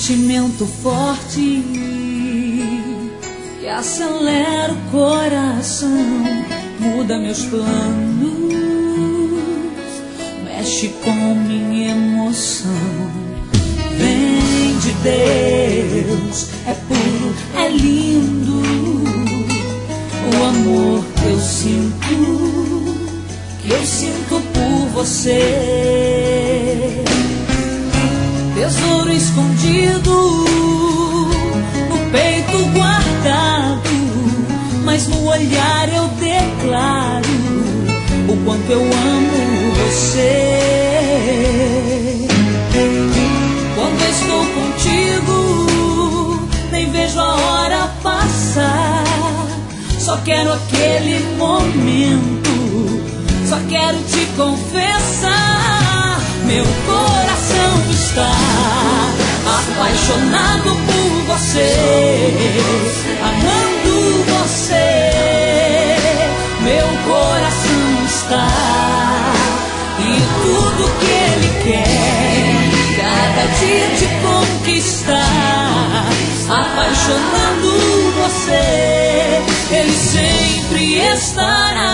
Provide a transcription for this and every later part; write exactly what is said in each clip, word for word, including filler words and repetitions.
sentimento forte que acelera o coração, muda meus planos, mexe com minha emoção. Vem de Deus, é puro, é lindo o amor que eu sinto, que eu sinto por você. Tesouro escondido, no peito guardado, mas no olhar eu declaro o quanto eu amo você. Quando eu estou contigo, nem vejo a hora passar. Só quero aquele momento, só quero te confessar. Meu coração está apaixonado por você, amando você. Meu coração está, e tudo que ele quer, cada dia te conquistar. Apaixonando você, ele sempre estará.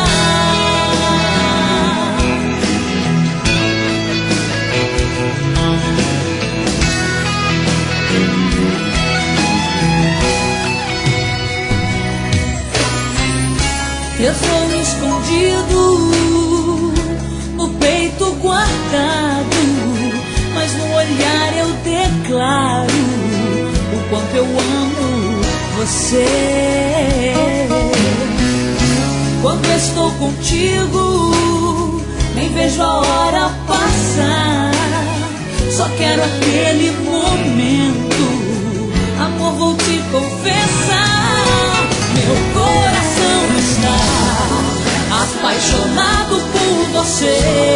Tesouro escondido, no peito guardado, mas no olhar eu declaro o quanto eu amo você. Quando eu estou contigo, nem vejo a hora passar. Só quero aquele momento, amor, vou te confessar. Meu coração está apaixonado por você,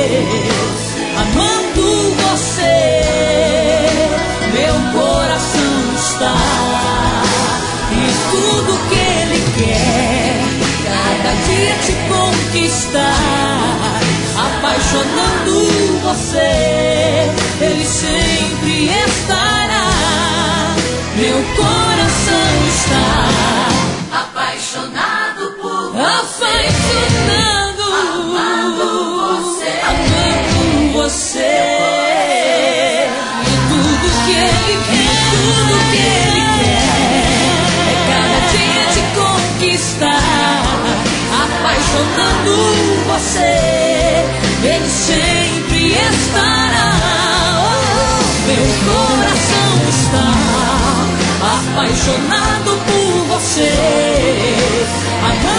amando você. Meu coração está, e tudo que ele quer, cada dia te conquistar. Apaixonando você, ele sempre estará. Meu coração está apaixonado por você, apaixonado, amando você, amando você. E tudo que ele quer, tudo que ele quer, é cada dia te conquistar. Apaixonando você, ele sempre estará. Oh, meu coração está apaixonado por você, amando